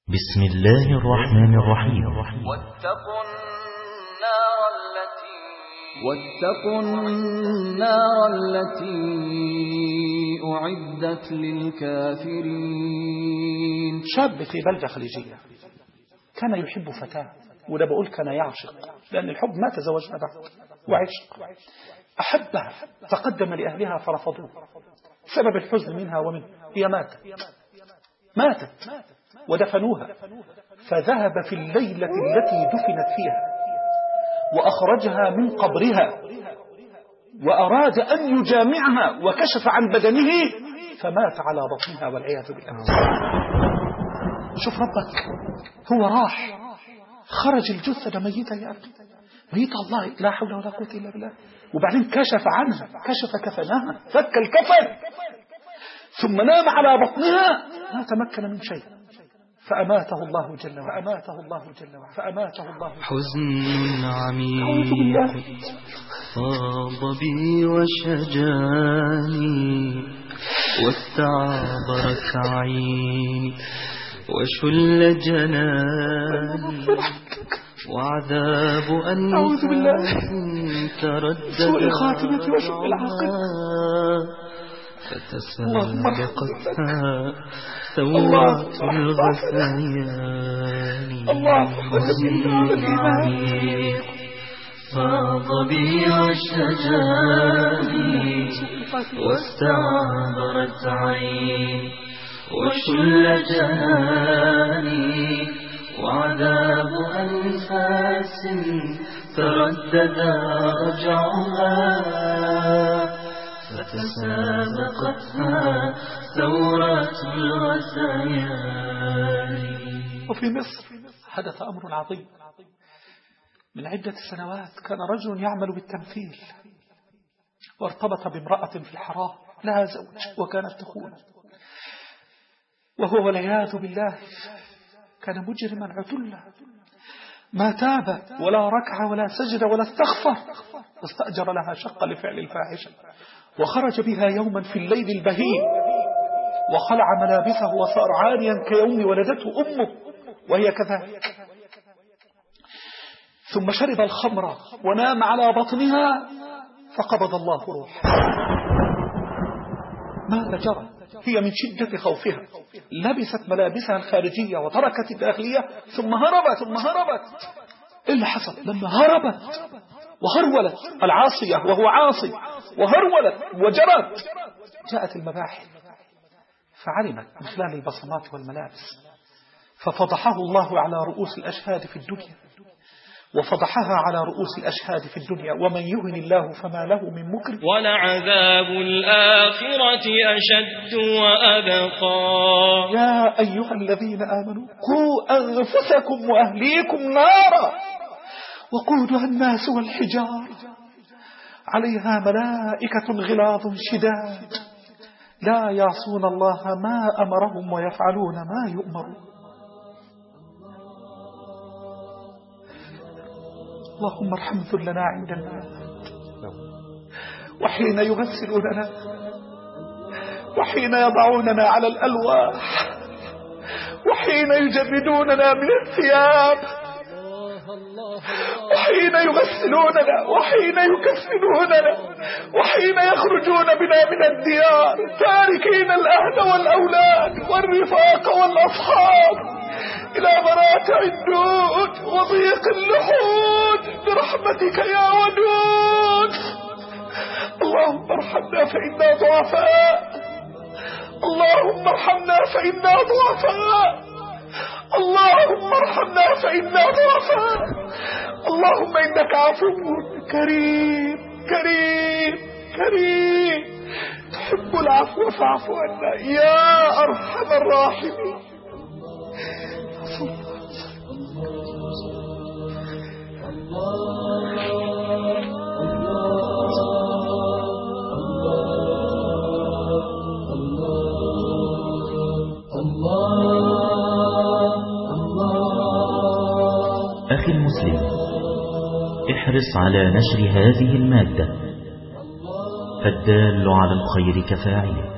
بسم الله الرحمن الرحيم. واتقوا النار التي أعدت للكافرين. شاب في بلدة خليجية كان يحب فتاة، وده بقول كان يعشق، لأن الحب ما تزوجنا بعد وعشق. أحبها فقدم لأهلها فرفضوه بسبب الحزن منها ومنه. هي ماتت ودفنوها، فذهب في الليلة التي دفنت فيها وأخرجها من قبرها وأراد أن يجامعها وكشف عن بدنه فمات على بطنها والعياذ بالله. شوف ربك، هو راح خرج الجثة ميتة يا أخي، ميتة، الله لا حول ولا قوة إلا بالله. وبعدين كشف عنها، كشف كفنها، فك الكفن، ثم نام على بطنها ما تمكن من شيء فأماته الله جل وعلا. حزن عميق فاض بي وشجاني واستعبرت عيني وشل جناني وعذاب أنفاس تردد فتسابقتها ثورات الغثيان. حزن عميق فاض بي وشجاني واستعبرت عيني وشل جناني وعذاب أنفاس تردد رجعها فتسابقتها ثورات الغثيان. وفي مصر حدث أمر عظيم. من عدة سنوات كان رجل يعمل بالتمثيل وارتبط بامرأة في الحرام لها زوج وكانت تخونه، وهو والعياذ بالله كان مجرما عتلا، ما تاب ولا ركع ولا سجد ولا استغفر، واستأجر لها شقة لفعل الفاحشة وخرج بها يوما في الليل البهيم وخلع ملابسه وصار عاريا كيوم ولدته أمه وهي كذلك، ثم شرب الخمر ونام على بطنها فقبض الله روحه. ماذا جرى؟ هي من شدة خوفها لبست ملابسها الخارجية وتركت الداخلية ثم هربت. إيه اللي حصل؟ لما هربت وهرولت العاصية وهو عاصي وهرولت وجرت، جاءت المباحث فعلمت من خلال البصمات والملابس، ففضحه الله على رؤوس الأشهاد في الدنيا وفضحها على رؤوس الأشهاد في الدنيا، ومن يهن الله فما له من مكرم. ولعذاب الآخرة أشد وأبقى. يا أيها الذين آمنوا قوا أنفسكم وأهليكم نارا وقودها الناس والحجار عليها ملائكة غلاظ شداد لا يعصون الله ما أمرهم ويفعلون ما يؤمرون. اللهم ارحم ذلنا عند الموت وحين يغسلوننا وحين يضعوننا على الألواح وحين يجردوننا من الثياب وحين يغسلوننا وحين يكفنوننا وحين يخرجون بنا من الديار تاركين الأهل والأولاد والرفاق والأصحاب إلى مراتع الدود وضيق اللحود برحمتك يا ودود. اللهم ارحمنا فإنا ضعفاء، اللهم ارحمنا فإنا ضعفاء، اللهم ارحمنا فإنا ضعفاء. اللهم إنك عفو كريم كريم كريم تحب العفو فاعف عنا يا أرحم الراحمين. أخي المسلم، احرص على نشر هذه المادة، فالدال على الخير كفاعله.